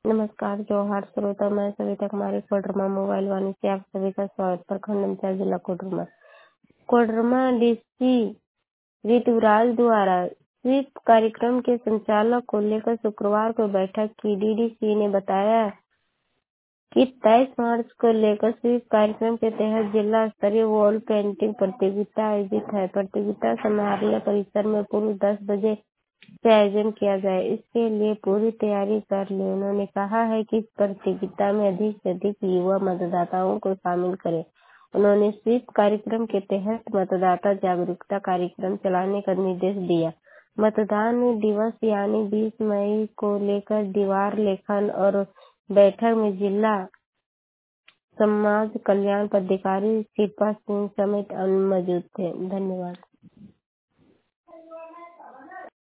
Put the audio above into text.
नमस्कार जोहार श्रोता, मैं सविता कुमारी कोडरमा मोबाइल वाणी से आप सभी का स्वागत। प्रखंड अंचल जिला कोडरमा कोडरमा डीसी ऋतुराज द्वारा स्वीप कार्यक्रम के संचालन को लेकर शुक्रवार को बैठक की। डीडीसी ने बताया कि 23 मार्च को लेकर स्वीप कार्यक्रम के तहत जिला स्तरीय वॉल पेंटिंग प्रतियोगिता आयोजित है। प्रतियोगिता समारोह परिसर में पूर्व 10 बजे से आयोजन किया गया। इसके लिए पूरी तैयारी कर ली। उन्होंने कहा है कि इस प्रतियोगिता में अधिक से अधिक युवा मतदाताओं को शामिल करें। उन्होंने स्वीप कार्यक्रम के तहत मतदाता जागरूकता कार्यक्रम चलाने का निर्देश दिया। मतदान दिवस यानी 20 मई को लेकर दीवार लेखन और बैठक में जिला समाज कल्याण पदाधिकारी शिल्पा सिंह समेत अन्य मौजूद थे। धन्यवाद।